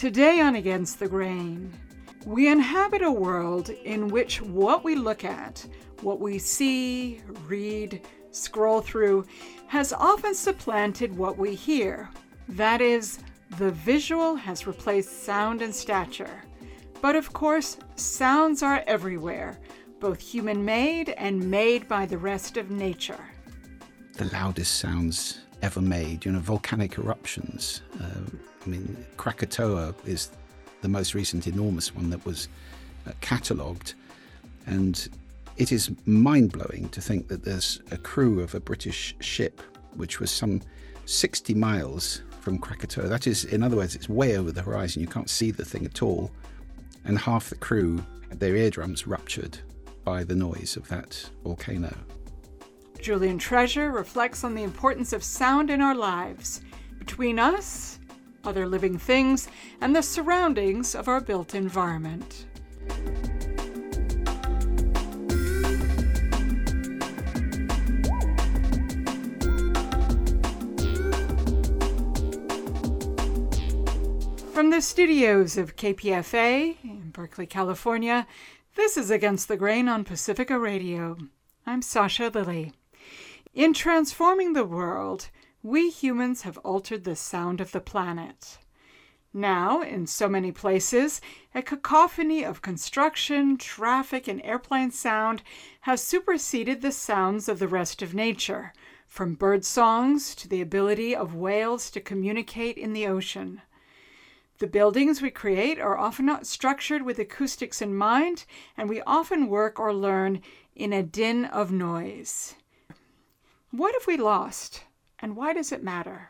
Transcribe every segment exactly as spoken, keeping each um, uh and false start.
Today on Against the Grain, we inhabit a world in which what we look at, what we see, read, scroll through, has often supplanted what we hear. That is, the visual has replaced sound and stature. But of course, sounds are everywhere, both human-made and made by the rest of nature. The loudest sounds ever made, you know, volcanic eruptions. Uh, I mean, Krakatoa is the most recent enormous one that was uh, catalogued. And it is mind-blowing to think that there's a crew of a British ship, which was some sixty miles from Krakatoa. That is, in other words, it's way over the horizon. You can't see the thing at all. And half the crew had their eardrums ruptured by the noise of that volcano. Julian Treasure reflects on the importance of sound in our lives, between us, other living things, and the surroundings of our built environment. From the studios of K P F A in Berkeley, California, this is Against the Grain on Pacifica Radio. I'm Sasha Lilly. In transforming the world, we humans have altered the sound of the planet. Now, in so many places, a cacophony of construction, traffic, and airplane sound has superseded the sounds of the rest of nature, from bird songs to the ability of whales to communicate in the ocean. The buildings we create are often not structured with acoustics in mind, and we often work or learn in a din of noise. What have we lost, and why does it matter?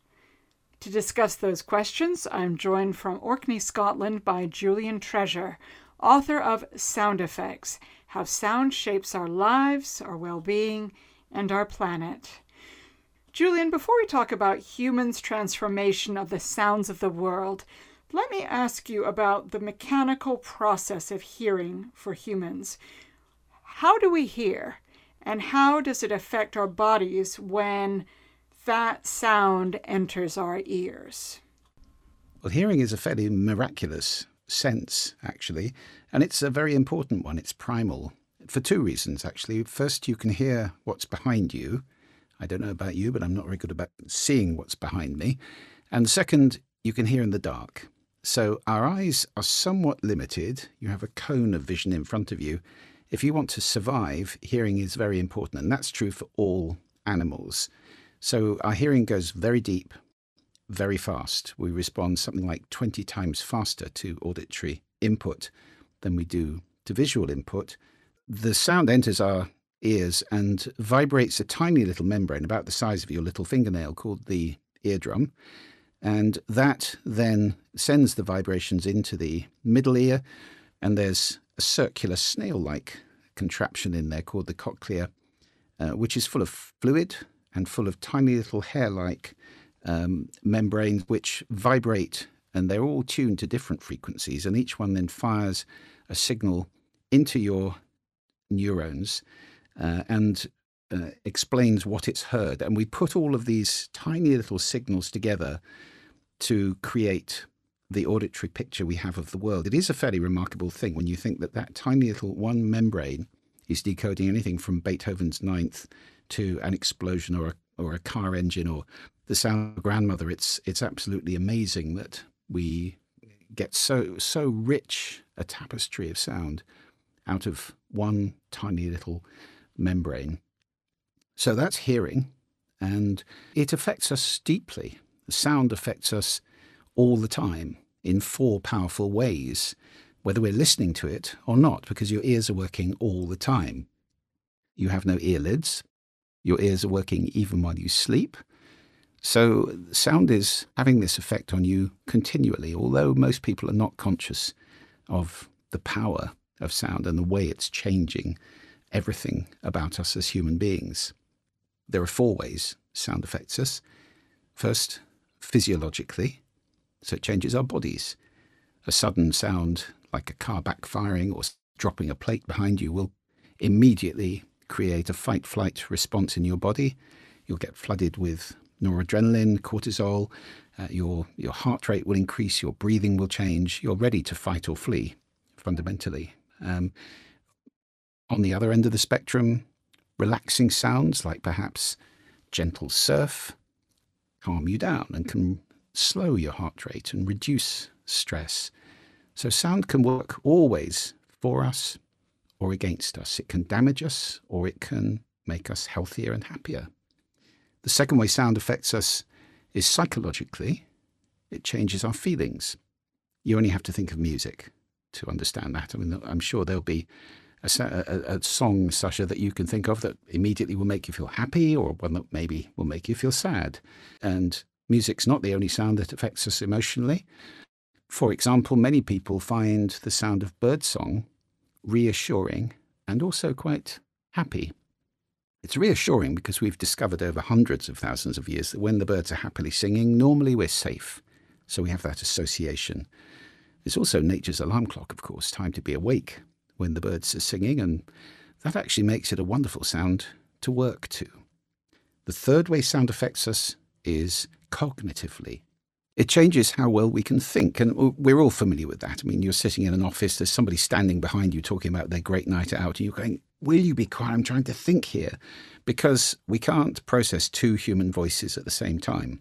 To discuss those questions, I'm joined from Orkney, Scotland by Julian Treasure, author of Sound Effects: How Sound Shapes Our Lives, Our Well-Being, and Our Planet. Julian, before we talk about humans' transformation of the sounds of the world, let me ask you about the mechanical process of hearing for humans. How do we hear? And how does it affect our bodies when that sound enters our ears? Well, hearing is a fairly miraculous sense, actually, and it's a very important one. It's primal for two reasons, actually. First, you can hear what's behind you. I don't know about you, but I'm not very good about seeing what's behind me. And second, you can hear in the dark. So our eyes are somewhat limited. You have a cone of vision in front of you. If you want to survive, hearing is very important, and that's true for all animals. So our hearing goes very deep, very fast. We respond something like twenty times faster to auditory input than we do to visual input. The sound enters our ears and vibrates a tiny little membrane about the size of your little fingernail called the eardrum. And that then sends the vibrations into the middle ear, and there's a circular snail-like contraption in there called the cochlea, uh, which is full of fluid and full of tiny little hair-like um, membranes which vibrate, and they're all tuned to different frequencies, and each one then fires a signal into your neurons uh, and uh, explains what it's heard. And we put all of these tiny little signals together to create the auditory picture we have of the world. It is a fairly remarkable thing when you think that that tiny little one membrane is decoding anything from Beethoven's Ninth to an explosion or a, or a car engine or the sound of grandmother. It's it's absolutely amazing that we get so so rich a tapestry of sound out of one tiny little membrane. So that's hearing, and it affects us deeply. The sound affects us all the time in four powerful ways, whether we're listening to it or not, because your ears are working all the time. You have no earlids. Your ears are working even while you sleep. So sound is having this effect on you continually, although most people are not conscious of the power of sound and the way it's changing everything about us as human beings. There are four ways sound affects us. First, physiologically, so it changes our bodies. A sudden sound like a car backfiring or dropping a plate behind you will immediately create a fight-flight response in your body. You'll get flooded with noradrenaline, cortisol, uh, your, your heart rate will increase, your breathing will change, you're ready to fight or flee, fundamentally. Um, on the other end of the spectrum, relaxing sounds like perhaps gentle surf calm you down and can slow your heart rate and reduce stress. So sound can work always for us or against us. It can damage us or it can make us healthier and happier. The second way sound affects us is psychologically. It changes our feelings. You only have to think of music to understand that. I mean, I'm sure there'll be a, a, a song, Sasha, that you can think of that immediately will make you feel happy, or one that maybe will make you feel sad. And music's not the only sound that affects us emotionally. For example, many people find the sound of birdsong reassuring and also quite happy. It's reassuring because we've discovered over hundreds of thousands of years that when the birds are happily singing, normally we're safe. So we have that association. It's also nature's alarm clock, of course, time to be awake when the birds are singing, and that actually makes it a wonderful sound to work to. The third way sound affects us is cognitively. It changes how well we can think, and we're all familiar with that. I mean, you're sitting in an office, there's somebody standing behind you talking about their great night out, and you're going, will you be quiet? I'm trying to think here. Because we can't process two human voices at the same time.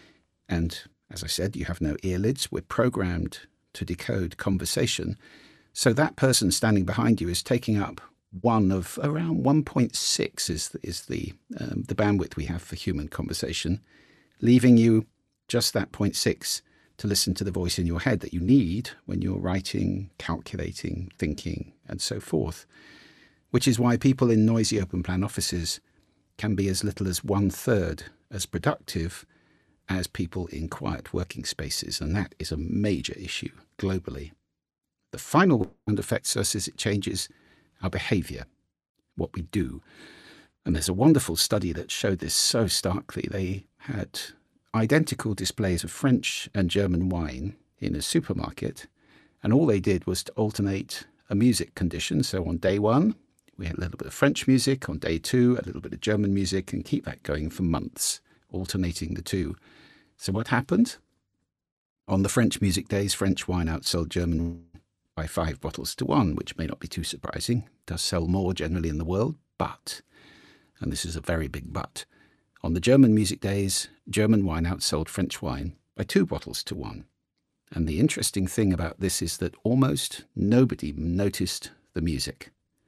And as I said, you have no earlids. We're programmed to decode conversation. So that person standing behind you is taking up one of around one point six is the, is the, um, the bandwidth we have for human conversation, leaving you just that zero point six to listen to the voice in your head that you need when you're writing, calculating, thinking, and so forth. Which is why people in noisy open plan offices can be as little as one third as productive as people in quiet working spaces. And that is a major issue globally. The final one that affects us is it changes our behavior, what we do. And there's a wonderful study that showed this so starkly. They had identical displays of French and German wine in a supermarket, and all they did was to alternate a music condition. So on day one, we had a little bit of French music, on day two, a little bit of German music, and keep that going for months, alternating the two. So what happened? On the French music days, French wine outsold German by five bottles to one, which may not be too surprising. It does sell more generally in the world, but, and this is a very big but, on the German music days, German wine outsold French wine by two bottles to one. And the interesting thing about this is that almost nobody noticed the music.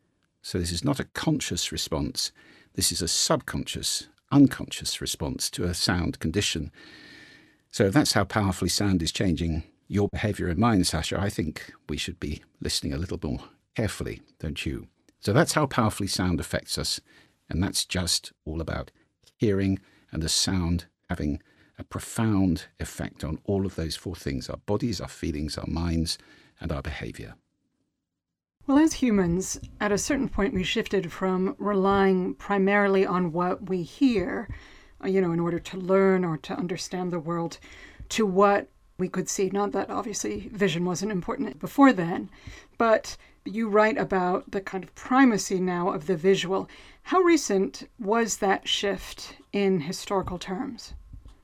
So this is not a conscious response. This is a subconscious, unconscious response to a sound condition. So if that's how powerfully sound is changing your behavior and mine, Sasha, I think we should be listening a little more carefully, don't you? So that's how powerfully sound affects us. And that's just all about hearing and the sound having a profound effect on all of those four things: our bodies, our feelings, our minds, and our behavior. Well, as humans, at a certain point, we shifted from relying primarily on what we hear, you know, in order to learn or to understand the world, to what we could see. Not that obviously vision wasn't important before then, but you write about the kind of primacy now of the visual. How recent was that shift in historical terms?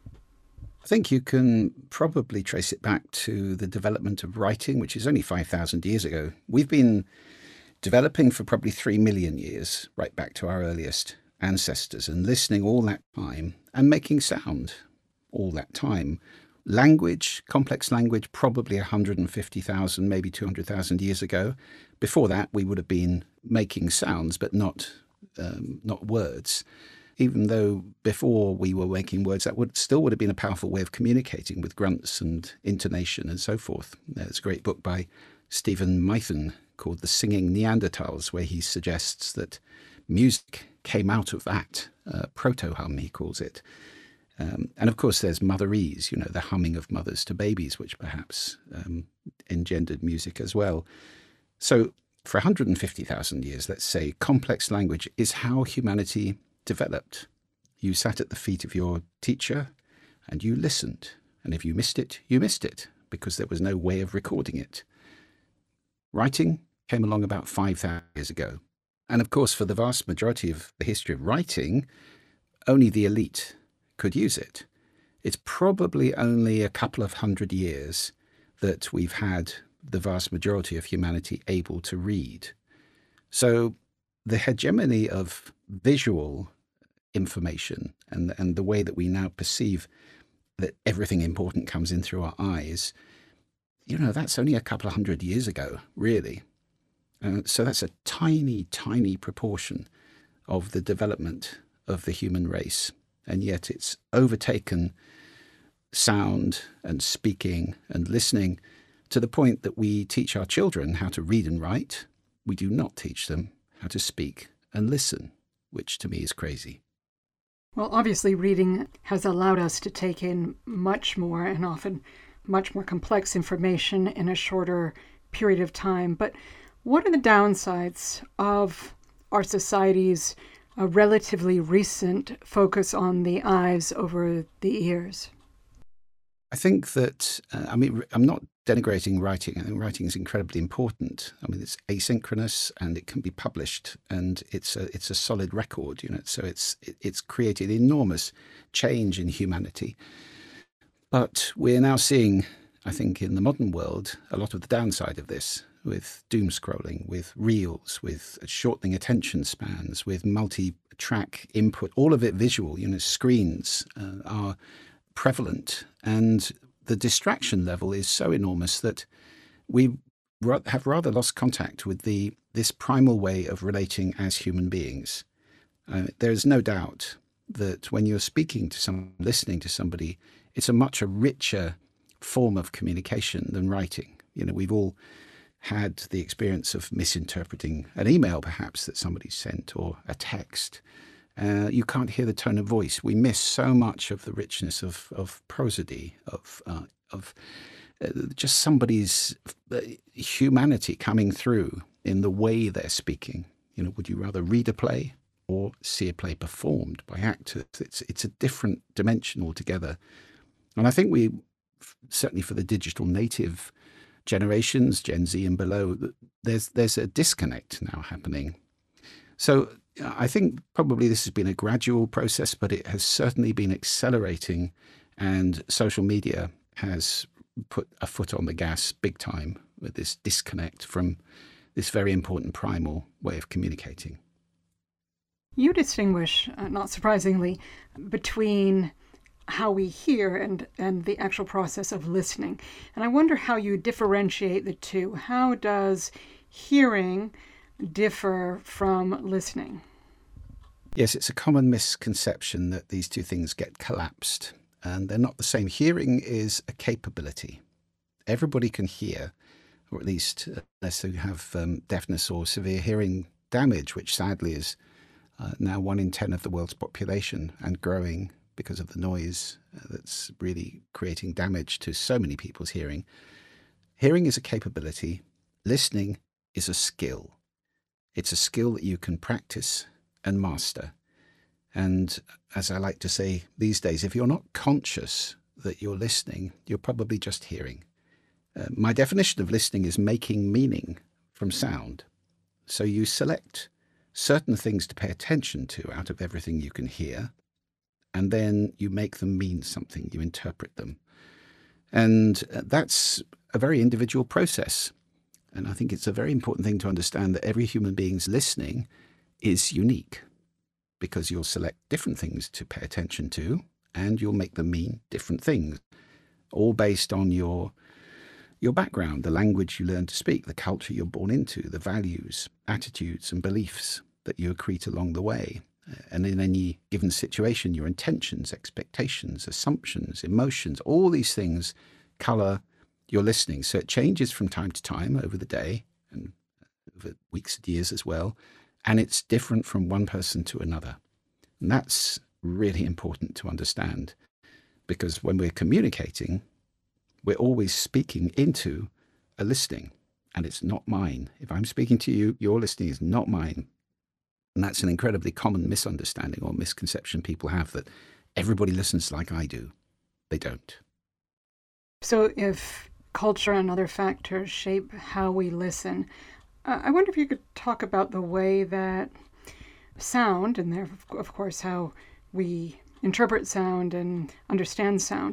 I think you can probably trace it back to the development of writing, which is only five thousand years ago. We've been developing for probably three million years, right back to our earliest ancestors, and listening all that time and making sound all that time. Language, complex language, probably one hundred fifty thousand, maybe two hundred thousand years ago. Before that, we would have been making sounds, but not um, not words. Even though before we were making words, that would still would have been a powerful way of communicating with grunts and intonation and so forth. There's a great book by Stephen Mython called The Singing Neanderthals, where he suggests that music came out of that, uh, proto-hum, he calls it. Um, and of course, there's motherese, you know, the humming of mothers to babies, which perhaps um, engendered music as well. So for one hundred fifty thousand years, let's say, complex language is how humanity developed. You sat at the feet of your teacher and you listened. And if you missed it, you missed it because there was no way of recording it. Writing came along about five thousand years ago. And of course, for the vast majority of the history of writing, only the elite could use it. It's probably only a couple of hundred years that we've had the vast majority of humanity able to read. So the hegemony of visual information and, and the way that we now perceive that everything important comes in through our eyes, you know, that's only a couple of hundred years ago, really. Uh, so that's a tiny, tiny proportion of the development of the human race. And yet it's overtaken sound and speaking and listening to the point that we teach our children how to read and write. We do not teach them how to speak and listen, which to me is crazy. Well, obviously, reading has allowed us to take in much more and often much more complex information in a shorter period of time. But what are the downsides of our society's uh, relatively recent focus on the eyes over the ears? I think that, uh, I mean, I'm not denigrating writing. I think writing is incredibly important. I mean, it's asynchronous and it can be published, and it's a, it's a solid record, you know, so it's, it, it's created enormous change in humanity. But we're now seeing, I think, in the modern world, a lot of the downside of this, with doom scrolling, with reels, with shortening attention spans, with multi-track input, all of it visual, you know, screens uh, are prevalent, and the distraction level is so enormous that we have rather lost contact with the this primal way of relating as human beings. Uh, there is no doubt that when you're speaking to someone, listening to somebody, it's a much a richer form of communication than writing. You know, we've all had the experience of misinterpreting an email, perhaps, that somebody sent, or a text. Uh, you can't hear the tone of voice. We miss so much of the richness of, of prosody, of uh, of uh, just somebody's uh, humanity coming through in the way they're speaking. You know, would you rather read a play or see a play performed by actors? It's it's a different dimension altogether. And I think we, certainly for the digital native generations, Gen Z and below, there's there's a disconnect now happening. So I think probably this has been a gradual process, but it has certainly been accelerating, and social media has put a foot on the gas big time with this disconnect from this very important primal way of communicating. You distinguish, uh, not surprisingly, between how we hear and, and the actual process of listening. And I wonder how you differentiate the two. How does hearing differ from listening? Yes, it's a common misconception that these two things get collapsed, and they're not the same. Hearing is a capability. Everybody can hear, or at least unless you have um, deafness or severe hearing damage, which sadly is uh, now one in ten of the world's population and growing because of the noise uh, that's really creating damage to so many people's hearing. Hearing is a capability. Listening is a skill. It's a skill that you can practice and master. And as I like to say these days, if you're not conscious that you're listening, you're probably just hearing. Uh, my definition of listening is making meaning from sound. So you select certain things to pay attention to out of everything you can hear, and then you make them mean something, you interpret them. And that's a very individual process. And I think it's a very important thing to understand that every human being's listening is unique, because you'll select different things to pay attention to, and you'll make them mean different things, all based on your your background, the language you learn to speak, the culture you're born into, the values, attitudes, and beliefs that you accrete along the way. And in any given situation, your intentions, expectations, assumptions, emotions, all these things colour your listening. So it changes from time to time over the day and over weeks and years as well. And it's different from one person to another. And that's really important to understand, because when we're communicating, we're always speaking into a listening, and it's not mine. If I'm speaking to you, your listening is not mine. And that's an incredibly common misunderstanding or misconception people have, that everybody listens like I do. They don't. So if culture and other factors shape how we listen, uh, I wonder if you could talk about the way that sound, and there, of course, how we interpret sound and understand sound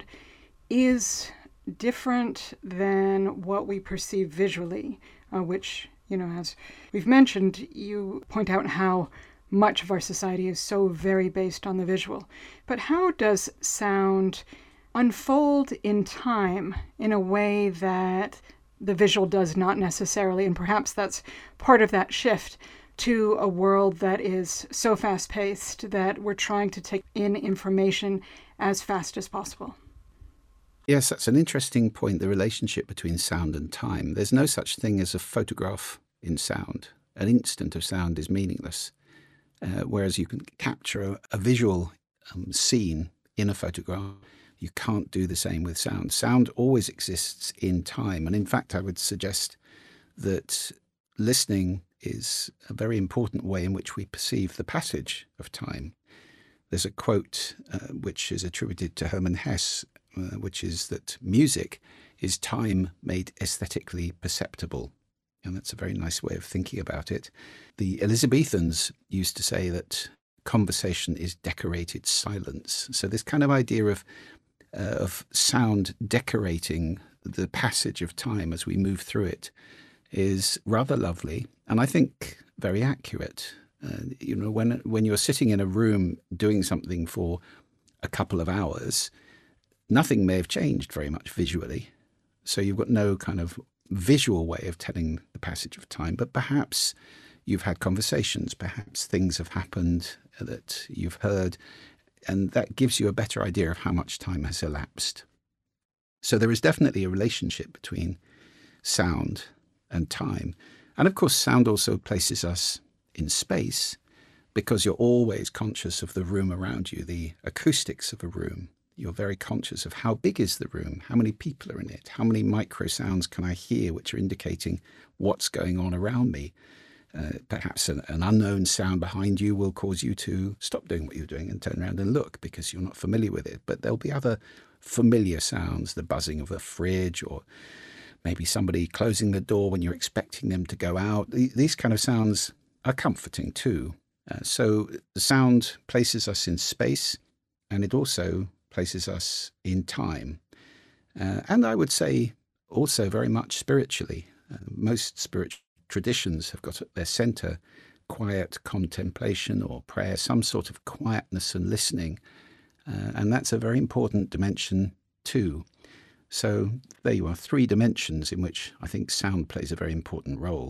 is different than what we perceive visually, uh, which, you know, as we've mentioned, you point out how much of our society is so very based on the visual. But how does sound unfold in time in a way that the visual does not necessarily? And perhaps that's part of that shift to a world that is so fast-paced that we're trying to take in information as fast as possible. Yes, that's an interesting point, the relationship between sound and time. There's no such thing as a photograph in sound. An instant of sound is meaningless, uh, whereas you can capture a, a visual um, scene in a photograph. You can't do the same with sound. Sound always exists in time. And in fact, I would suggest that listening is a very important way in which we perceive the passage of time. There's a quote uh, which is attributed to Hermann Hesse, uh, which is that music is time made aesthetically perceptible. And that's a very nice way of thinking about it. The Elizabethans used to say that conversation is decorated silence. So this kind of idea of uh, of sound decorating the passage of time as we move through it is rather lovely, and I think very accurate. Uh, you know, when when you're sitting in a room doing something for a couple of hours, nothing may have changed very much visually. So you've got no kind of visual way of telling the passage of time, but perhaps you've had conversations, perhaps things have happened that you've heard, and that gives you a better idea of how much time has elapsed. So there is definitely a relationship between sound and time. And of course, sound also places us in space, because you're always conscious of the room around you, the acoustics of a room. You're very conscious of how big is the room, how many people are in it, how many micro sounds can I hear which are indicating what's going on around me. Uh, perhaps an, an unknown sound behind you will cause you to stop doing what you're doing and turn around and look because you're not familiar with it. But there'll be other familiar sounds, the buzzing of a fridge, or maybe somebody closing the door when you're expecting them to go out. These kind of sounds are comforting too. Uh, so the sound places us in space, and it also places us in time. Uh, and I would say also very much spiritually. Uh, most spiritual traditions have got at their centre quiet contemplation or prayer, some sort of quietness and listening. Uh, and that's a very important dimension too. So there you are, three dimensions in which I think sound plays a very important role.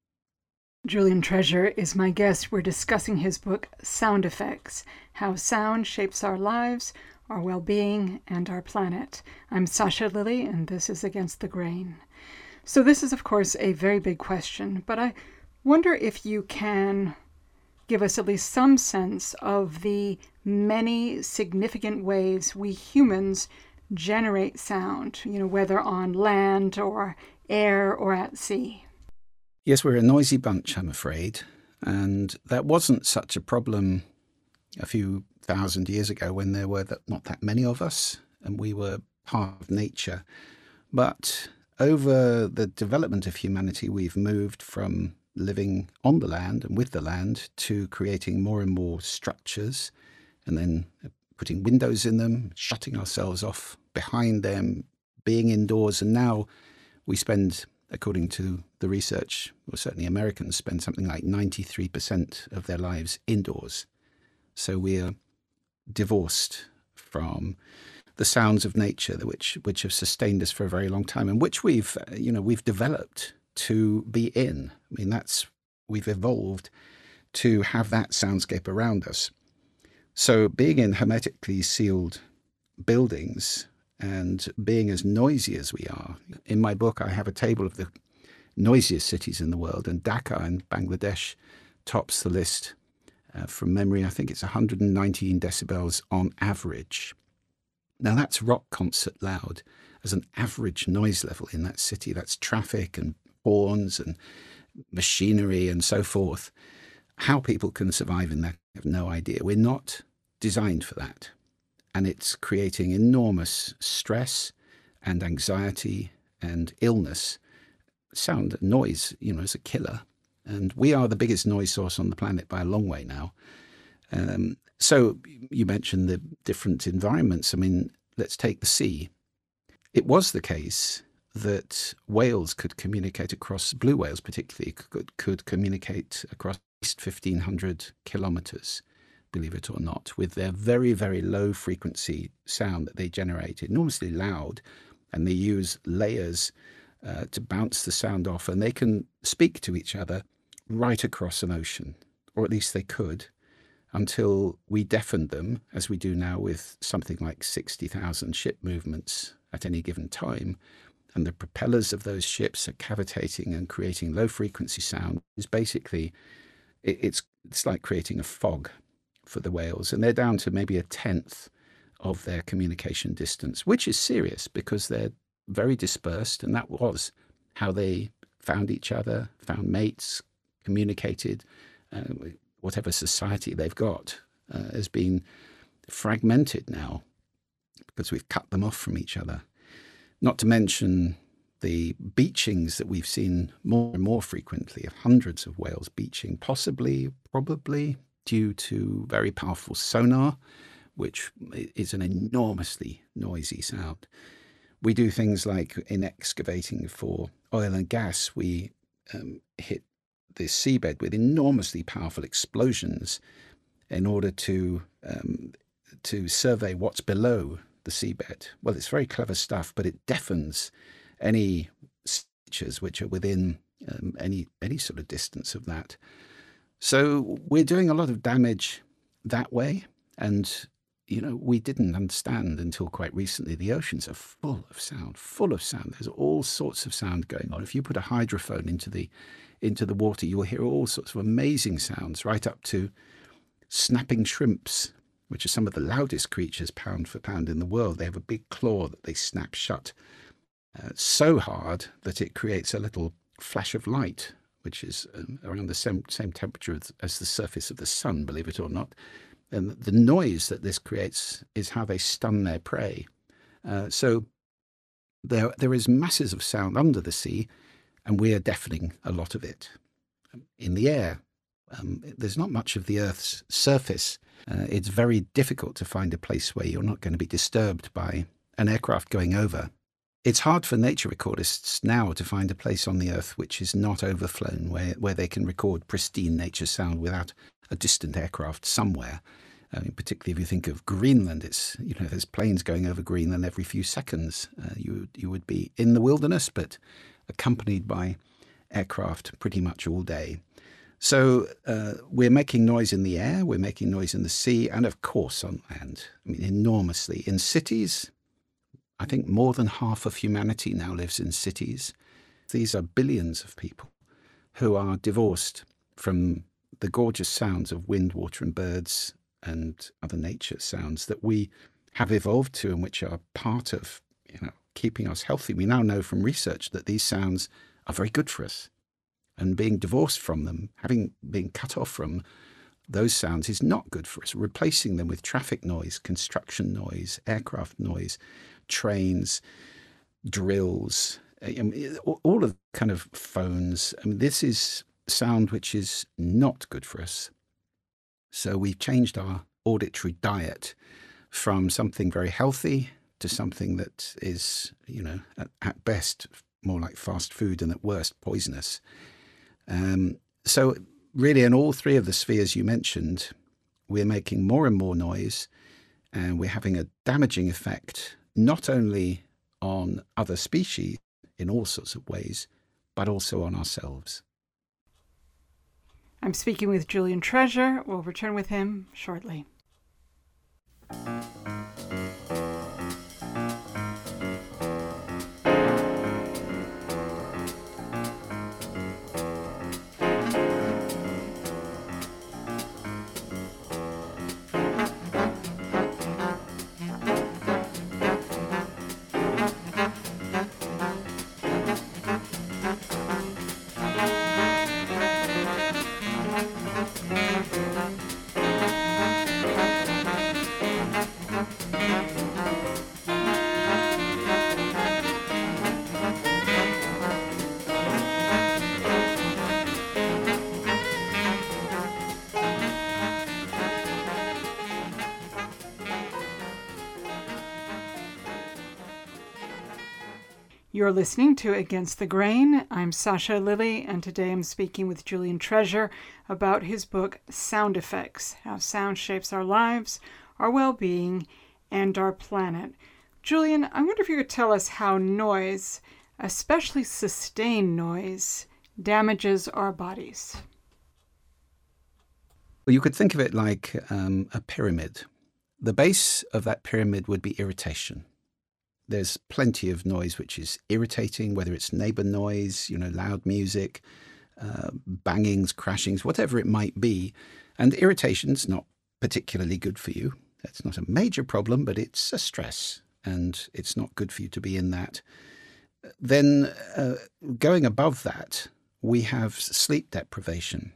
Julian Treasure is my guest. We're discussing his book, Sound Effects, How Sound Shapes Our Lives, Our Well-Being, and Our Planet. I'm Sasha Lilley, and this is Against the Grain. So this is, of course, a very big question, but I wonder if you can give us at least some sense of the many significant ways we humans generate sound, you know, whether on land or air or at sea. Yes, we're a noisy bunch, I'm afraid. And that wasn't such a problem a few thousand years ago when there were not that many of us and we were part of nature. But over the development of humanity, we've moved from living on the land and with the land to creating more and more structures and then putting windows in them, shutting ourselves off behind them, being indoors. And now we spend, according to the research, or certainly Americans spend something like ninety-three percent of their lives indoors. So we're divorced from the sounds of nature, which which have sustained us for a very long time, and which we've you know we've developed to be in. I mean, that's we've evolved to have that soundscape around us. So being in hermetically sealed buildings and being as noisy as we are. In my book, I have a table of the noisiest cities in the world, and Dhaka in Bangladesh tops the list. Uh, from memory, I think it's one hundred nineteen decibels on average. Now, that's rock concert loud as an average noise level in that city. That's traffic and horns and machinery and so forth. How people can survive in that, I have no idea. We're not designed for that. And it's creating enormous stress and anxiety and illness. Sound, noise, you know, is a killer. And we are the biggest noise source on the planet by a long way now. Um, So you mentioned the different environments. I mean, let's take the sea. It was the case that whales could communicate across, blue whales particularly, could, could communicate across at least fifteen hundred kilometers, believe it or not, with their very, very low frequency sound that they generate, enormously loud, and they use layers uh, to bounce the sound off, and they can speak to each other right across an ocean, or at least they could, until we deafened them, as we do now with something like sixty thousand ship movements at any given time. And the propellers of those ships are cavitating and creating low-frequency sound. It's basically, it, it's it's like creating a fog for the whales. And they're down to maybe a tenth of their communication distance, which is serious because they're very dispersed. And that was how they found each other, found mates, communicated. Uh, whatever society they've got uh, has been fragmented now because we've cut them off from each other. Not to mention the beachings that we've seen more and more frequently of hundreds of whales beaching, possibly, probably due to very powerful sonar, which is an enormously noisy sound. We do things like in excavating for oil and gas, we um, hit the seabed with enormously powerful explosions in order to um, to survey what's below the seabed. Well, it's very clever stuff, but it deafens any creatures which are within um, any any sort of distance of that. So we're doing a lot of damage that way, and you know we didn't understand until quite recently. The oceans are full of sound, full of sound. There's all sorts of sound going on. If you put a hydrophone into the into the water, you will hear all sorts of amazing sounds, right up to snapping shrimps, which are some of the loudest creatures pound for pound in the world. They have a big claw that they snap shut uh, so hard that it creates a little flash of light, which is um, around the same, same temperature as, as the surface of the sun, believe it or not. And the noise that this creates is how they stun their prey. Uh, so there, there is masses of sound under the sea, and we are deafening a lot of it. In the air, um, there's not much of the Earth's surface. Uh, it's very difficult to find a place where you're not going to be disturbed by an aircraft going over. It's hard for nature recordists now to find a place on the Earth which is not overflown, where, where they can record pristine nature sound without a distant aircraft somewhere. I mean, particularly if you think of Greenland, it's, you know, there's planes going over Greenland every few seconds. Uh, you, you would be in the wilderness, but accompanied by aircraft pretty much all day. So uh, we're making noise in the air, we're making noise in the sea, and of course on land. I mean, enormously. In cities, I think more than half of humanity now lives in cities. These are billions of people who are divorced from the gorgeous sounds of wind, water, and birds and other nature sounds that we have evolved to and which are part of, you know, keeping us healthy. We now know from research that these sounds are very good for us. And being divorced from them, having been cut off from those sounds is not good for us. Replacing them with traffic noise, construction noise, aircraft noise, trains, drills, I mean, all of kind of phones. I mean, this is sound which is not good for us. So we've changed our auditory diet from something very healthy to something that is, you know, at, at best more like fast food and at worst poisonous. Um, so really in all three of the spheres you mentioned, we're making more and more noise, and we're having a damaging effect not only on other species in all sorts of ways, but also on ourselves. I'm speaking with Julian Treasure. We'll return with him shortly. You're listening to Against the Grain. I'm Sasha Lilley, and today I'm speaking with Julian Treasure about his book, Sound Effects: How Sound Shapes Our Lives, Our Well-Being, and Our Planet. Julian, I wonder if you could tell us how noise, especially sustained noise, damages our bodies. Well, you could think of it like um, a pyramid. The base of that pyramid would be irritation. There's plenty of noise which is irritating, whether it's neighbor noise, you know, loud music, uh, bangings, crashings, whatever it might be. And irritation's not particularly good for you. That's not a major problem, but it's a stress, and it's not good for you to be in that. Then uh, going above that, we have sleep deprivation.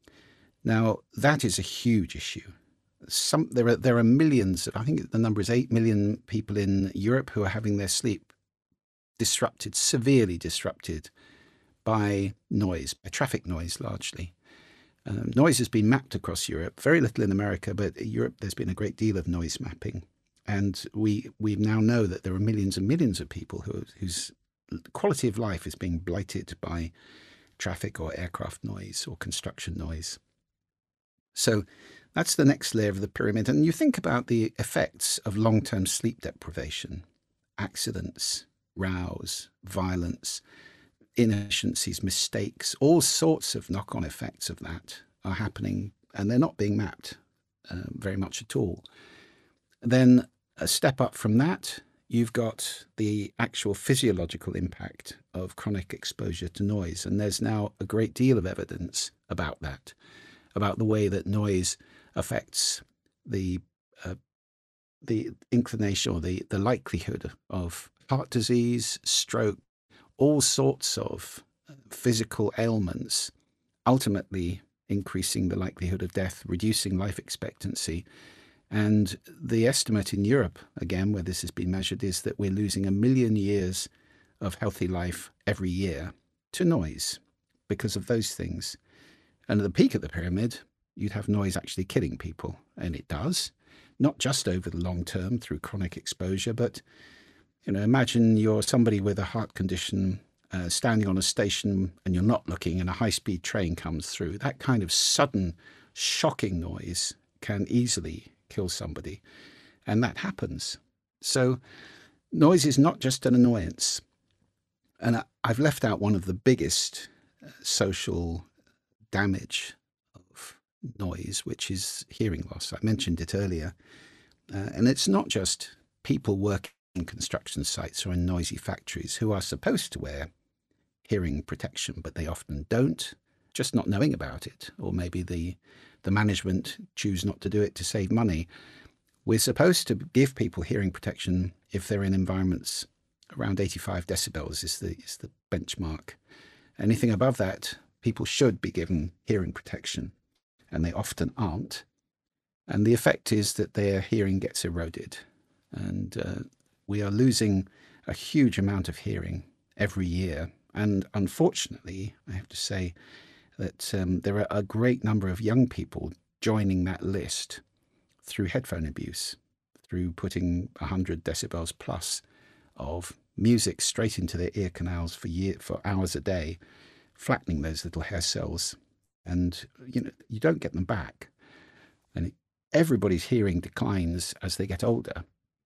Now, that is a huge issue. Some, there are there are millions, I think the number is eight million people in Europe who are having their sleep disrupted, severely disrupted by noise, by traffic noise largely. Um, noise has been mapped across Europe, very little in America, but in Europe there's been a great deal of noise mapping. And we we now know that there are millions and millions of people who whose quality of life is being blighted by traffic or aircraft noise or construction noise. So that's the next layer of the pyramid. And you think about the effects of long-term sleep deprivation, accidents, rows, violence, inefficiencies, mistakes, all sorts of knock-on effects of that are happening, and they're not being mapped uh, very much at all. Then a step up from that, you've got the actual physiological impact of chronic exposure to noise. And there's now a great deal of evidence about that, about the way that noise affects the uh, the inclination or the, the likelihood of heart disease, stroke, all sorts of physical ailments, ultimately increasing the likelihood of death, reducing life expectancy. And the estimate in Europe, again, where this has been measured, is that we're losing a million years of healthy life every year to noise because of those things. And at the peak of the pyramid, you'd have noise actually killing people, and it does, not just over the long term through chronic exposure, but, you know, imagine you're somebody with a heart condition uh, standing on a station and you're not looking and a high-speed train comes through. That kind of sudden, shocking noise can easily kill somebody, and that happens. So noise is not just an annoyance. And I, I've left out one of the biggest uh, social damage of noise, which is hearing loss. I mentioned it earlier. Uh, and it's not just people working in construction sites or in noisy factories who are supposed to wear hearing protection, but they often don't, just not knowing about it. Or maybe the, the management choose not to do it to save money. We're supposed to give people hearing protection if they're in environments around eighty-five decibels is the, is the benchmark. Anything above that, people should be given hearing protection, and they often aren't. And the effect is that their hearing gets eroded. And uh, we are losing a huge amount of hearing every year. And unfortunately, I have to say that um, there are a great number of young people joining that list through headphone abuse, through putting one hundred decibels plus of music straight into their ear canals for year, for hours a day, flattening those little hair cells, and you know you don't get them back. And it, everybody's hearing declines as they get older.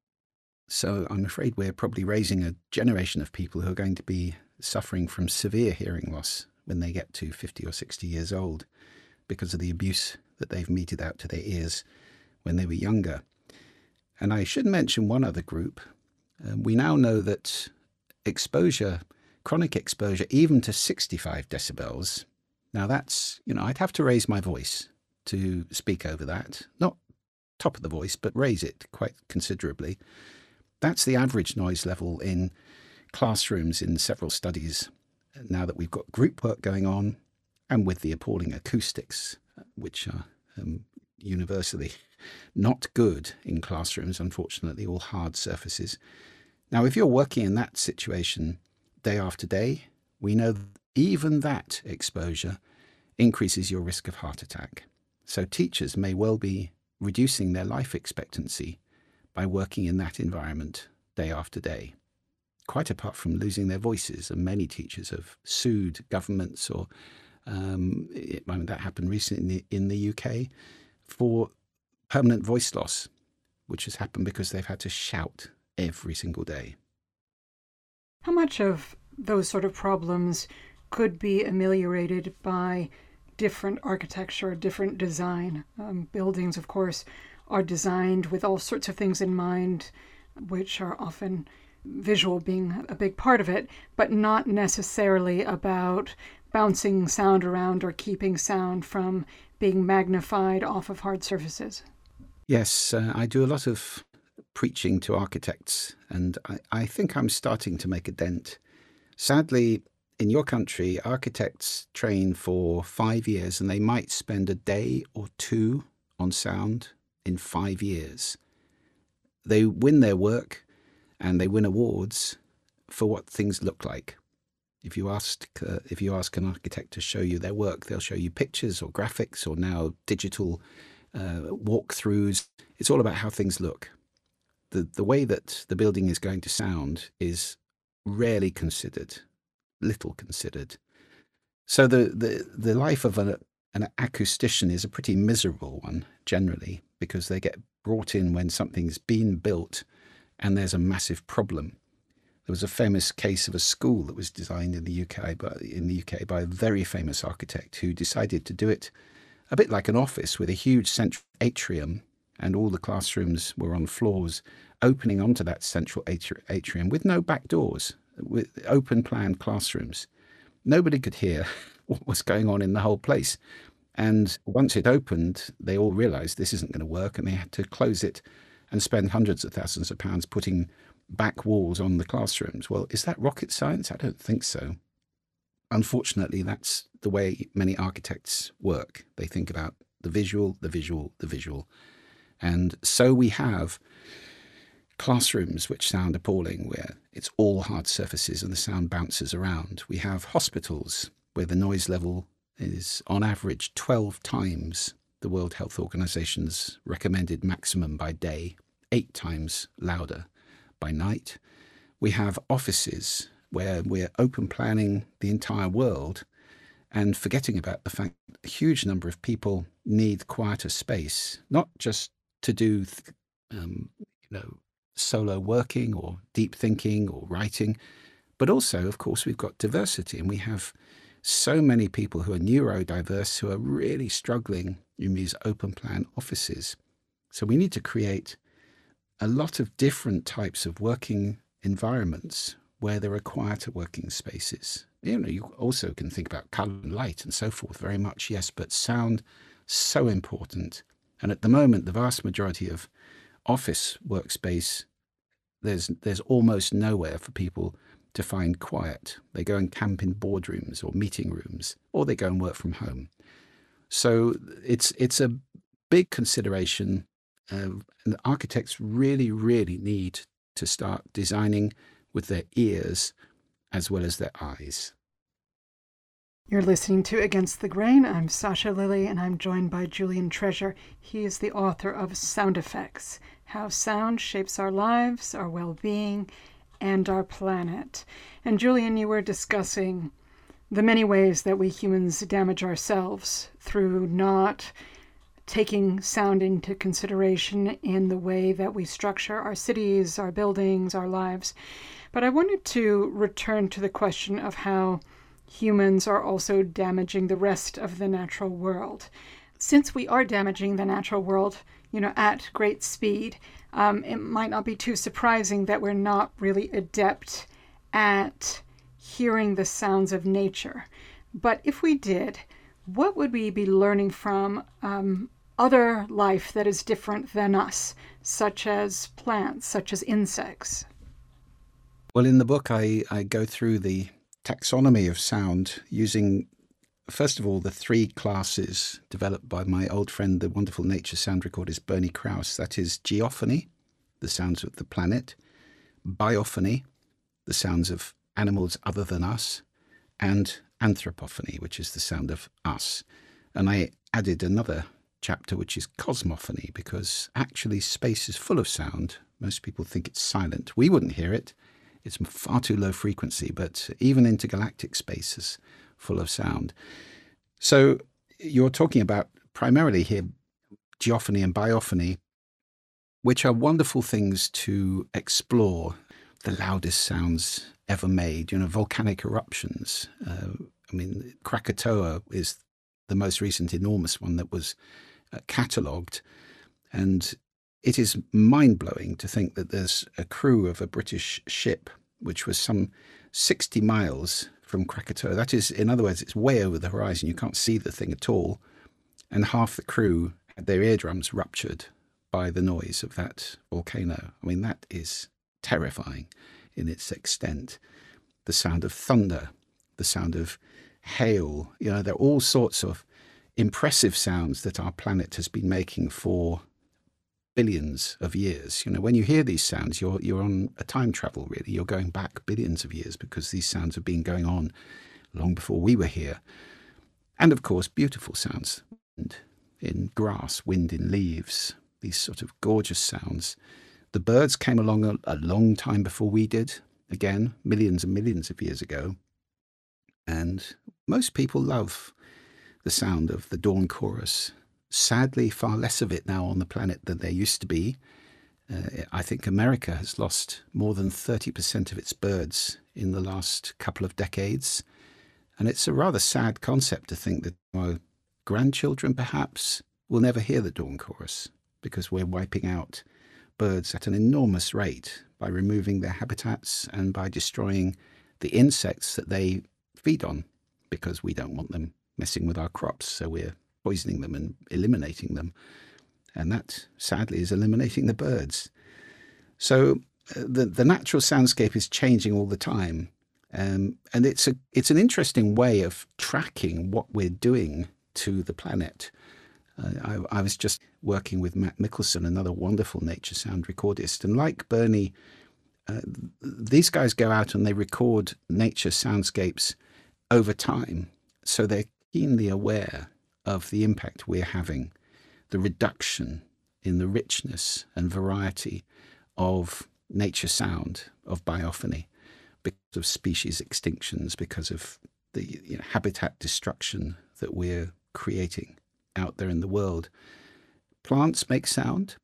So I'm afraid we're probably raising a generation of people who are going to be suffering from severe hearing loss when they get to fifty or sixty years old because of the abuse that they've meted out to their ears when they were younger. And I should mention one other group. Um, we now know that exposure, chronic exposure, even to sixty-five decibels, now that's, you know, I'd have to raise my voice to speak over that. Not top of the voice, but raise it quite considerably. That's the average noise level in classrooms in several studies now that we've got group work going on, and with the appalling acoustics, which are um, universally not good in classrooms, unfortunately, all hard surfaces. Now, if you're working in that situation day after day, we know that even that exposure increases your risk of heart attack. So teachers may well be reducing their life expectancy by working in that environment day after day. quite apart from losing their voices. And many teachers have sued governments, or um, it, I mean, that happened recently in the, in the U K, for permanent voice loss, which has happened because they've had to shout every single day. How much of those sort of problems could be ameliorated by different architecture, different design? Um, buildings, of course, are designed with all sorts of things in mind, which are often visual being a big part of it, but not necessarily about bouncing sound around or keeping sound from being magnified off of hard surfaces. Yes, uh, I do a lot of preaching to architects, and I, I think I'm starting to make a dent. Sadly, in your country, architects train for five years and they might spend a day or two on sound in five years. They win their work and they win awards for what things look like. If you ask, uh, if you ask an architect to show you their work, they'll show you pictures or graphics or now digital uh, walkthroughs. It's all about how things look. The, the way that the building is going to sound is rarely considered, little considered. So the, the, the life of an, an acoustician is a pretty miserable one, generally, because they get brought in when something's been built and there's a massive problem. There was a famous case of a school that was designed in the U K by, in the U K by a very famous architect who decided to do it a bit like an office with a huge central atrium, and all the classrooms were on floors opening onto that central atrium with no back doors, with open plan classrooms. Nobody could hear what was going on in the whole place. And once it opened, they all realized this isn't going to work, and they had to close it and spend hundreds of thousands of pounds putting back walls on the classrooms. Well, is that rocket science? I don't think so. Unfortunately, that's the way many architects work. They think about the visual, the visual, the visual. And so we have classrooms which sound appalling, where it's all hard surfaces and the sound bounces around. We have hospitals where the noise level is on average twelve times the World Health Organization's recommended maximum by day, eight times louder by night. We have offices where we're open planning the entire world and forgetting about the fact that a huge number of people need quieter space, not just to do, um, you know, solo working or deep thinking or writing, but also, of course, we've got diversity, and we have so many people who are neurodiverse who are really struggling in these open plan offices. So we need to create a lot of different types of working environments where there are quieter working spaces. You know, you also can think about colour and light and so forth very much, yes, but sound, so important. And at the moment, the vast majority of office workspace, there's there's almost nowhere for people to find quiet. They go and camp in boardrooms or meeting rooms, or they go and work from home. So it's it's a big consideration. Uh, and architects really, really need to start designing with their ears as well as their eyes. You're listening to Against the Grain. I'm Sasha Lilley, and I'm joined by Julian Treasure. He is the author of Sound Effects: How Sound Shapes Our Lives, Our Well-Being, and Our Planet. And Julian, you were discussing the many ways that we humans damage ourselves through not taking sound into consideration in the way that we structure our cities, our buildings, our lives. But I wanted to return to the question of how humans are also damaging the rest of the natural world. Since we are damaging the natural world, you know, at great speed, um, it might not be too surprising that we're not really adept at hearing the sounds of nature. But if we did, what would we be learning from um, other life that is different than us, such as plants, such as insects? Well, in the book, I, I go through the taxonomy of sound using, first of all, the three classes developed by my old friend, the wonderful nature sound recordist Bernie Krause. That is geophony, the sounds of the planet; biophony, the sounds of animals other than us; and anthropophony, which is the sound of us. And I added another chapter, which is cosmophony, because actually space is full of sound. Most people think it's silent. We wouldn't hear it It's far too low frequency, but even intergalactic space is full of sound. So you're talking about primarily here geophony and biophony, which are wonderful things to explore. The loudest sounds ever made, you know, volcanic eruptions. Uh, I mean, Krakatoa is the most recent enormous one that was uh, catalogued. And it is mind-blowing to think that there's a crew of a British ship, which was some sixty miles from Krakatoa. That is, in other words, it's way over the horizon. You can't see the thing at all. And half the crew had their eardrums ruptured by the noise of that volcano. I mean, that is terrifying in its extent. The sound of thunder, the sound of hail, you know, there are all sorts of impressive sounds that our planet has been making for billions of years. You know, when you hear these sounds, you're you're on a time travel, really. You're going back billions of years because these sounds have been going on long before we were here. And of course, beautiful sounds. Wind in grass, wind in leaves, these sort of gorgeous sounds. The birds came along a, a long time before we did, again, millions and millions of years ago. And most people love the sound of the dawn chorus. Sadly, far less of it now on the planet than there used to be. Uh, I think America has lost more than thirty percent of its birds in the last couple of decades. And it's a rather sad concept to think that our grandchildren, perhaps, will never hear the dawn chorus because we're wiping out birds at an enormous rate by removing their habitats and by destroying the insects that they feed on because we don't want them messing with our crops. So we're poisoning them and eliminating them. And that, sadly, is eliminating the birds. So uh, the, the natural soundscape is changing all the time. Um, and it's a it's an interesting way of tracking what we're doing to the planet. Uh, I, I was just working with Matt Mickelson, another wonderful nature sound recordist. And like Bernie, uh, these guys go out and they record nature soundscapes over time. So they're keenly aware of the impact we're having, the reduction in the richness and variety of nature sound, of biophony, because of species extinctions, because of the you know, habitat destruction that we're creating out there in the world. Plants make sound.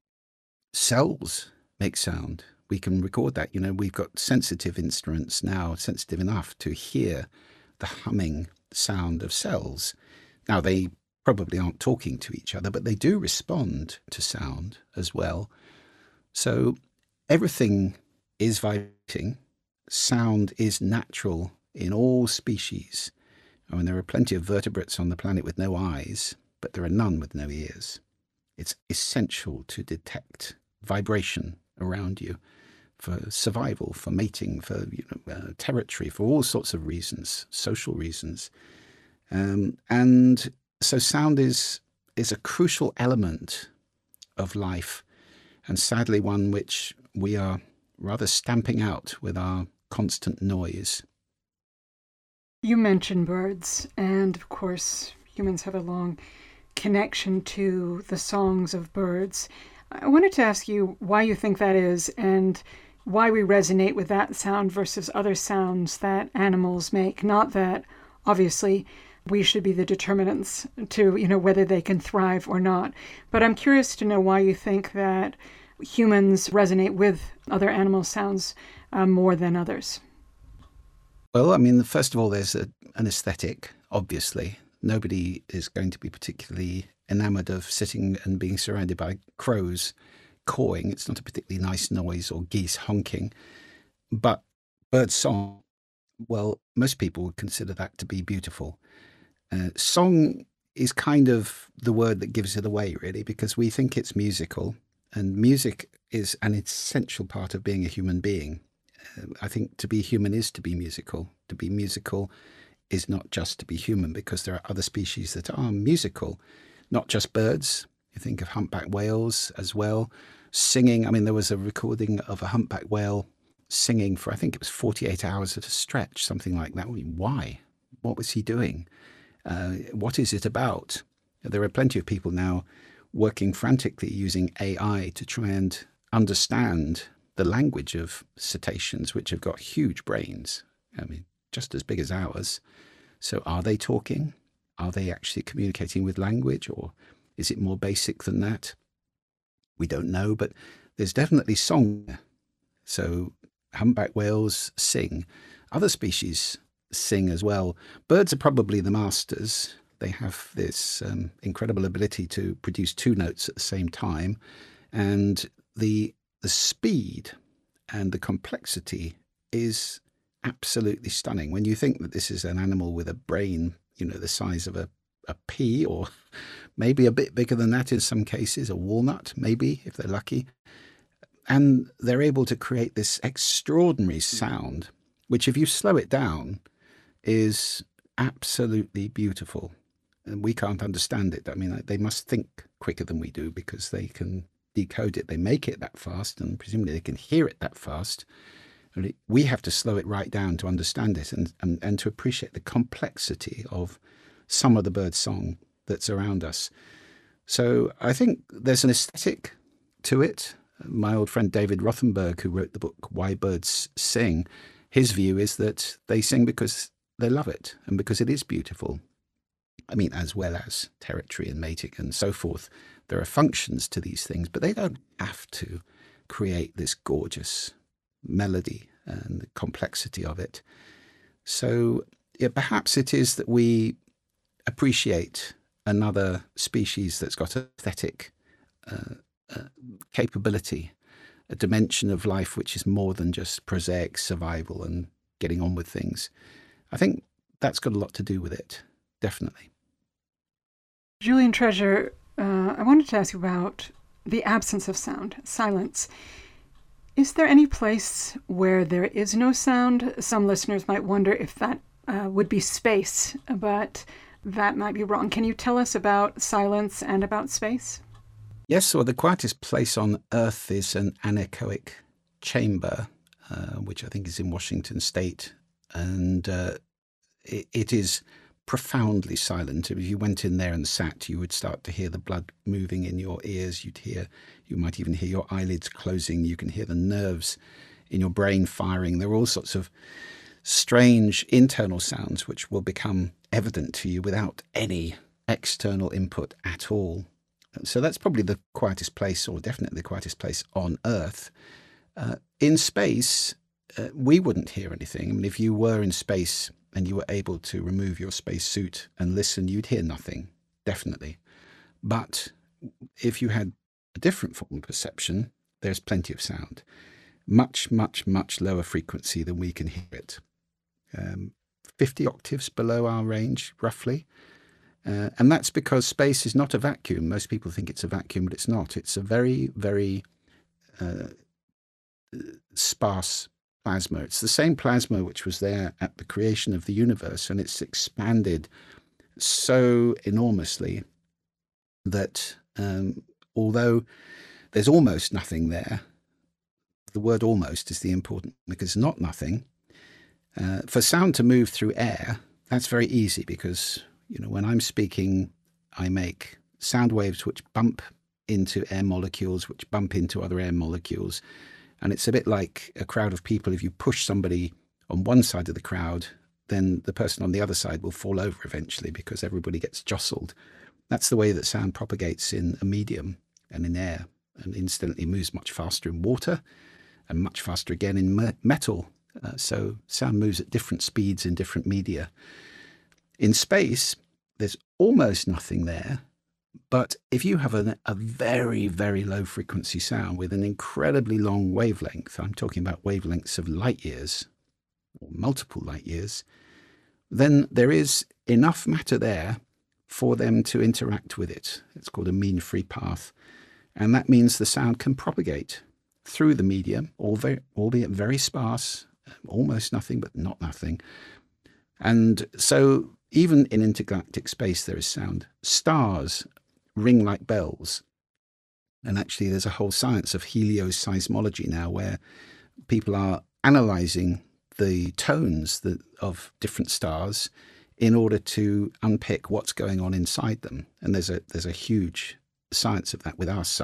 Cells make sound. We can record that. You know, we've got sensitive instruments now, sensitive enough to hear the humming sound of cells. Now, they probably aren't talking to each other, but they do respond to sound as well. So everything is vibrating. Sound is natural in all species. I mean, there are plenty of vertebrates on the planet with no eyes, but there are none with no ears. It's essential to detect vibration around you for survival, for mating, for you know, uh, territory, for all sorts of reasons, social reasons. Um, and so sound is is a crucial element of life, and sadly one which we are rather stamping out with our constant noise. You mentioned birds, and of course humans have a long connection to the songs of birds. I wanted to ask you why you think that is, and why we resonate with that sound versus other sounds that animals make. Not that, obviously, we should be the determinants to, you know, whether they can thrive or not. But I'm curious to know why you think that humans resonate with other animal sounds uh, more than others. Well, I mean, first of all, there's a, an aesthetic, obviously. Nobody is going to be particularly enamored of sitting and being surrounded by crows cawing. It's not a particularly nice noise, or geese honking. But bird song, well, most people would consider that to be beautiful. Uh, song is kind of the word that gives it away, really, because we think it's musical, and music is an essential part of being a human being. Uh, I think to be human is to be musical. To be musical is not just to be human, because there are other species that are musical, not just birds. You think of humpback whales as well, singing. I mean, there was a recording of a humpback whale singing for, I think it was forty-eight hours at a stretch, something like that. I mean, why? What was he doing? Uh, what is it about? There are plenty of people now working frantically using A I to try and understand the language of cetaceans, which have got huge brains, I mean, just as big as ours. So are they talking? Are they actually communicating with language, or is it more basic than that? We don't know, but there's definitely song. So humpback whales sing. Other species sing as well. Birds are probably the masters. They have this um, incredible ability to produce two notes at the same time. And the the speed and the complexity is absolutely stunning. When you think that this is an animal with a brain, you know, the size of a, a pea, or maybe a bit bigger than that in some cases, a walnut, maybe, if they're lucky. And they're able to create this extraordinary sound, which if you slow it down, is absolutely beautiful. And we can't understand it. I mean, they must think quicker than we do because they can decode it. They make it that fast, and presumably they can hear it that fast. We have to slow it right down to understand it and, and, and to appreciate the complexity of some of the bird song that's around us. So I think there's an aesthetic to it. My old friend David Rothenberg, who wrote the book Why Birds Sing, his view is that they sing because they love it and because it is beautiful. I mean, as well as territory and mating and so forth. There are functions to these things, but they don't have to create this gorgeous melody and the complexity of it. So yeah, perhaps it is that we appreciate another species that's got an aesthetic uh, uh, capability, a dimension of life which is more than just prosaic survival and getting on with things. I think that's got a lot to do with it, definitely. Julian Treasure, uh, I wanted to ask you about the absence of sound, silence. Is there any place where there is no sound? Some listeners might wonder if that uh, would be space, but that might be wrong. Can you tell us about silence and about space? Yes, well, the quietest place on Earth is an anechoic chamber, uh, which I think is in Washington State. And uh, it, it is profoundly silent. If you went in there and sat, you would start to hear the blood moving in your ears. You'd hear, you might even hear your eyelids closing. You can hear the nerves in your brain firing. There are all sorts of strange internal sounds which will become evident to you without any external input at all. So that's probably the quietest place, or definitely the quietest place on Earth. Uh, in space, uh, we wouldn't hear anything. I mean, if you were in space and you were able to remove your spacesuit and listen, you'd hear nothing, definitely. But if you had a different form of perception, there's plenty of sound. Much, much, much lower frequency than we can hear it. Um, fifty octaves below our range, roughly. Uh, and that's because space is not a vacuum. Most people think it's a vacuum, but it's not. It's a very, very uh, sparse plasma. It's the same plasma which was there at the creation of the universe, and it's expanded so enormously that um, although there's almost nothing there, the word almost is the important, because it's not nothing. Uh, for sound to move through air, that's very easy because, you know, when I'm speaking, I make sound waves which bump into air molecules, which bump into other air molecules. And it's a bit like a crowd of people. If you push somebody on one side of the crowd, then the person on the other side will fall over eventually because everybody gets jostled. That's the way that sound propagates in a medium and in air, and instantly moves much faster in water and much faster again in me- metal. Uh, so sound moves at different speeds in different media. In space, there's almost nothing there. But if you have a, a very, very low frequency sound with an incredibly long wavelength, I'm talking about wavelengths of light years or multiple light years, then there is enough matter there for them to interact with it. It's called a mean free path. And that means the sound can propagate through the medium, albeit very sparse, almost nothing, but not nothing. And so even in intergalactic space, there is sound. Stars ring like bells. And actually, there's a whole science of helioseismology now where people are analyzing the tones that, of different stars in order to unpick what's going on inside them. And there's a there's a huge science of that with our sun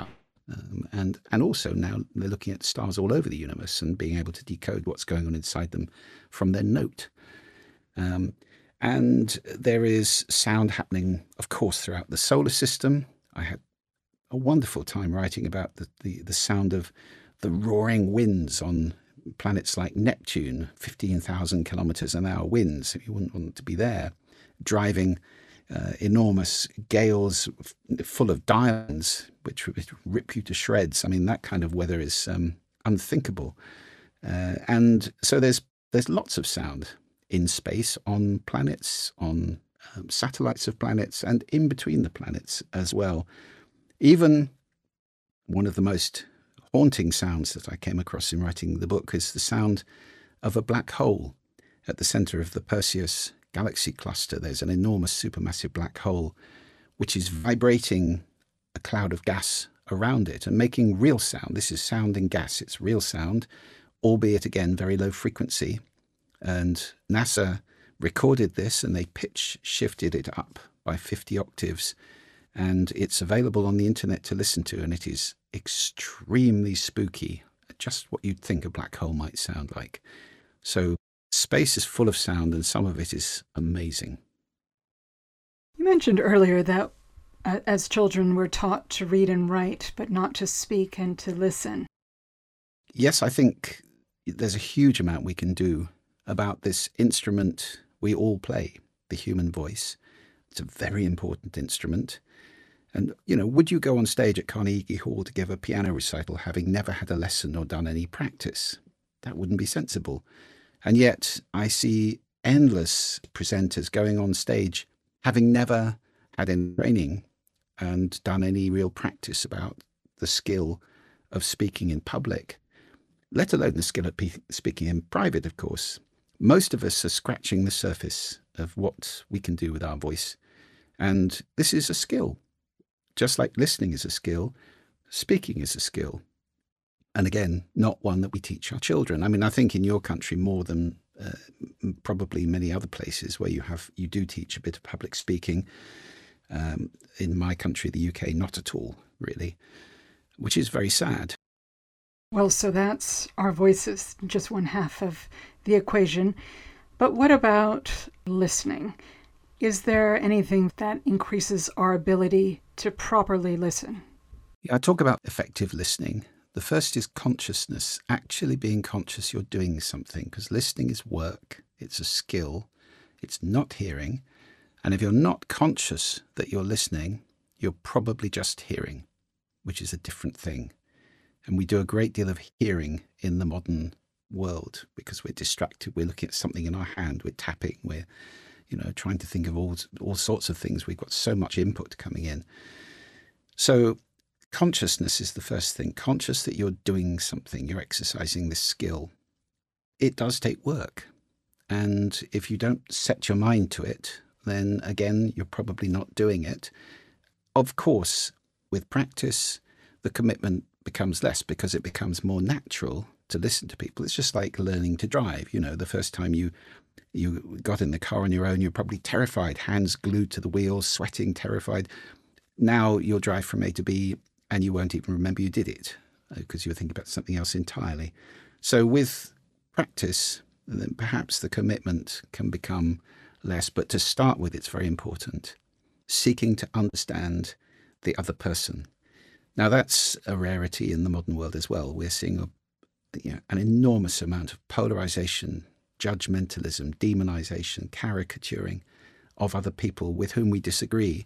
Um, and, and also now they're looking at stars all over the universe and being able to decode what's going on inside them from their note. Um, and there is sound happening, of course, throughout the solar system. I had a wonderful time writing about the, the, the sound of the roaring winds on planets like Neptune, fifteen thousand kilometers an hour winds. You wouldn't want to be there, driving uh, enormous gales f- full of diamonds, which would rip you to shreds. I mean, that kind of weather is um, unthinkable. Uh, and so there's there's lots of sound in space, on planets, on um, satellites of planets, and in between the planets as well. Even one of the most haunting sounds that I came across in writing the book is the sound of a black hole at the center of the Perseus galaxy cluster. There's an enormous supermassive black hole which is vibrating a cloud of gas around it and making real sound. This is sound in gas. It's real sound, albeit again very low frequency. And NASA recorded this and they pitch shifted it up by fifty octaves. And it's available on the internet to listen to, and it is extremely spooky, just what you'd think a black hole might sound like. So space is full of sound, and some of it is amazing. You mentioned earlier that uh, as children we're taught to read and write, but not to speak and to listen. Yes, I think there's a huge amount we can do about this instrument we all play, the human voice. It's a very important instrument. And, you know, would you go on stage at Carnegie Hall to give a piano recital having never had a lesson or done any practice? That wouldn't be sensible. And yet I see endless presenters going on stage having never had any training and done any real practice about the skill of speaking in public, let alone the skill of pe- speaking in private, of course. Most of us are scratching the surface of what we can do with our voice. And this is a skill. Just like listening is a skill, speaking is a skill. And again, not one that we teach our children. I mean, I think in your country more than uh, probably many other places where you have you do teach a bit of public speaking. Um, in my country, the U K, not at all, really, which is very sad. Well, so that's our voices, just one half of the equation. But what about listening? Is there anything that increases our ability to properly listen? Yeah, I talk about effective listening. The first is consciousness, actually being conscious you're doing something, because listening is work. It's a skill. It's not hearing. And if you're not conscious that you're listening, you're probably just hearing, which is a different thing. And we do a great deal of hearing in the modern world because we're distracted. We're looking at something in our hand. We're tapping. We're you know, trying to think of all all sorts of things. We've got so much input coming in. So consciousness is the first thing. Conscious that you're doing something, you're exercising this skill. It does take work. And if you don't set your mind to it, then again, you're probably not doing it. Of course, with practice, the commitment becomes less because it becomes more natural to listen to people. It's just like learning to drive. You know, the first time you You got in the car on your own, you're probably terrified, hands glued to the wheels, sweating, terrified. Now you'll drive from A to B and you won't even remember you did it because you're thinking about something else entirely. So with practice, then perhaps the commitment can become less. But to start with, it's very important. Seeking to understand the other person. Now that's a rarity in the modern world as well. We're seeing a, you know, an enormous amount of polarization, judgmentalism, demonization, caricaturing of other people with whom we disagree.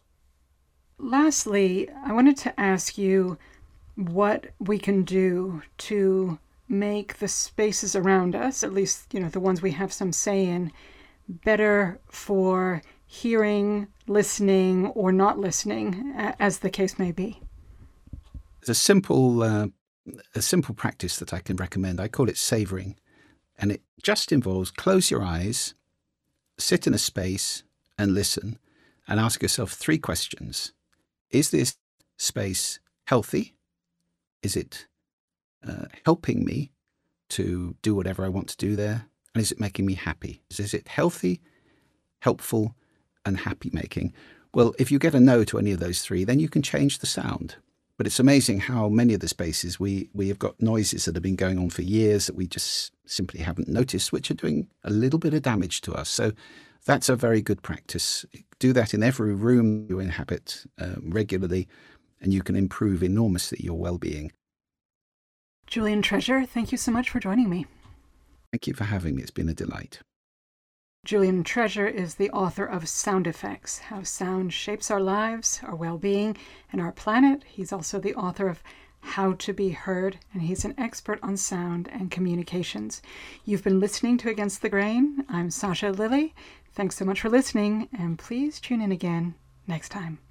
Lastly, I wanted to ask you what we can do to make the spaces around us, at least, you know, the ones we have some say in, better for hearing, listening, or not listening, as the case may be. There's a simple, uh, a simple practice that I can recommend. I call it savoring. And it just involves close your eyes, sit in a space and listen and ask yourself three questions. Is this space healthy? Is it uh, helping me to do whatever I want to do there? And is it making me happy? Is it healthy, helpful, and happy making? Well, if you get a no to any of those three, then you can change the sound. But it's amazing how many of the spaces we, we have got noises that have been going on for years that we just simply haven't noticed, which are doing a little bit of damage to us. So that's a very good practice. Do that in every room you inhabit uh, regularly, and you can improve enormously your well-being. Julian Treasure, thank you so much for joining me. Thank you for having me. It's been a delight. Julian Treasure is the author of Sound Effects, How Sound Shapes Our Lives, Our Well-Being, and Our Planet. He's also the author of How to Be Heard, and he's an expert on sound and communications. You've been listening to Against the Grain. I'm Sasha Lilley. Thanks so much for listening, and please tune in again next time.